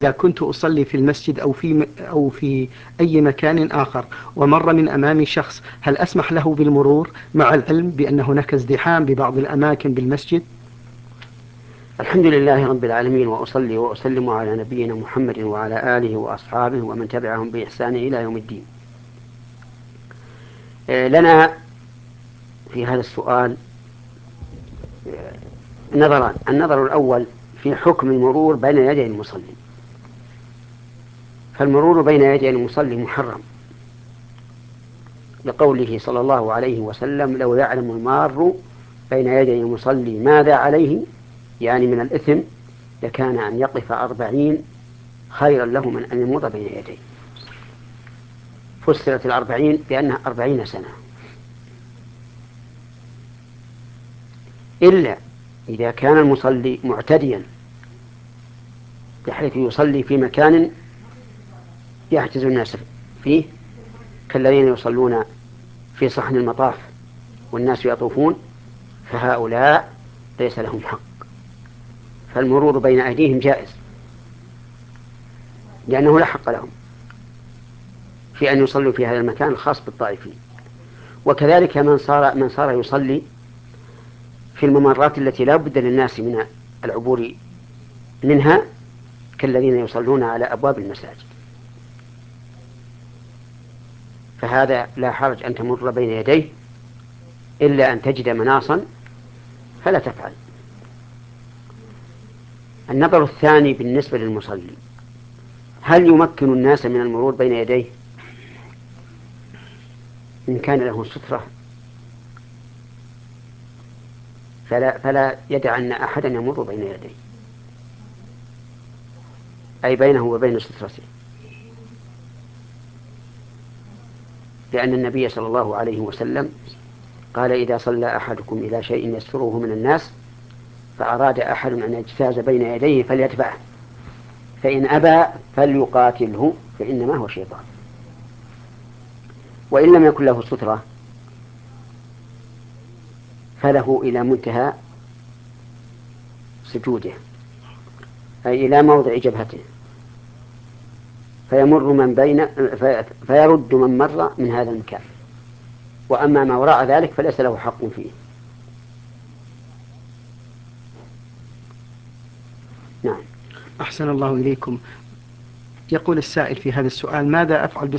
إذا كنت أصلي في المسجد أو في أي مكان آخر ومر من أمامي شخص، هل أسمح له بالمرور مع العلم بأن هناك ازدحام ببعض الأماكن بالمسجد؟ الحمد لله رب العالمين، وأصلي وأسلم على نبينا محمد وعلى آله وأصحابه ومن تبعهم بإحسان إلى يوم الدين. لنا في هذا السؤال نظران. النظر الأول في حكم المرور بين يدي المصلي. فالمرور بين يدي المصلي محرم، لقوله صلى الله عليه وسلم: لو يعلم المار بين يدي المصلي ماذا عليه، يعني من الإثم، لكان أن يقف 40 خيرا له من أن يمر بين يديه. فسرت 40 بأنها 40 سنة، إلا إذا كان المصلي معتديا بحيث يصلي في مكان يحجز الناس فيه، كالذين يصلون في صحن المطاف والناس يطوفون، فهؤلاء ليس لهم حق، فالمرور بين أيديهم جائز لأنه لا حق لهم في أن يصلوا في هذا المكان الخاص بالطائفين. وكذلك من صار يصلي في الممرات التي لا بد للناس من العبور منها، كالذين يصلون على أبواب المساجد، فهذا لا حرج أن تمر بين يديه إلا أن تجد مناصا فلا تفعل. النظر الثاني بالنسبة للمصلي: هل يمكن الناس من المرور بين يديه؟ إن كان له سترة فلا يدع أن أحدا يمر بين يديه، أي بينه وبين سترته، لأن النبي صلى الله عليه وسلم قال: إذا صلى أحدكم إلى شيء يستره من الناس فأراد أحد أن يجتاز بين يديه فليتبعه، فإن أبى فليقاتله فإنما هو شيطان. وإن لم يكن له سترة فله إلى منتهى سجوده، أي إلى موضع جبهته، فيرد من مر من هذا المكان، وأما ما وراء ذلك فليس له حق فيه. نعم. أحسن الله إليكم. يقول السائل في هذا السؤال: ماذا أفعل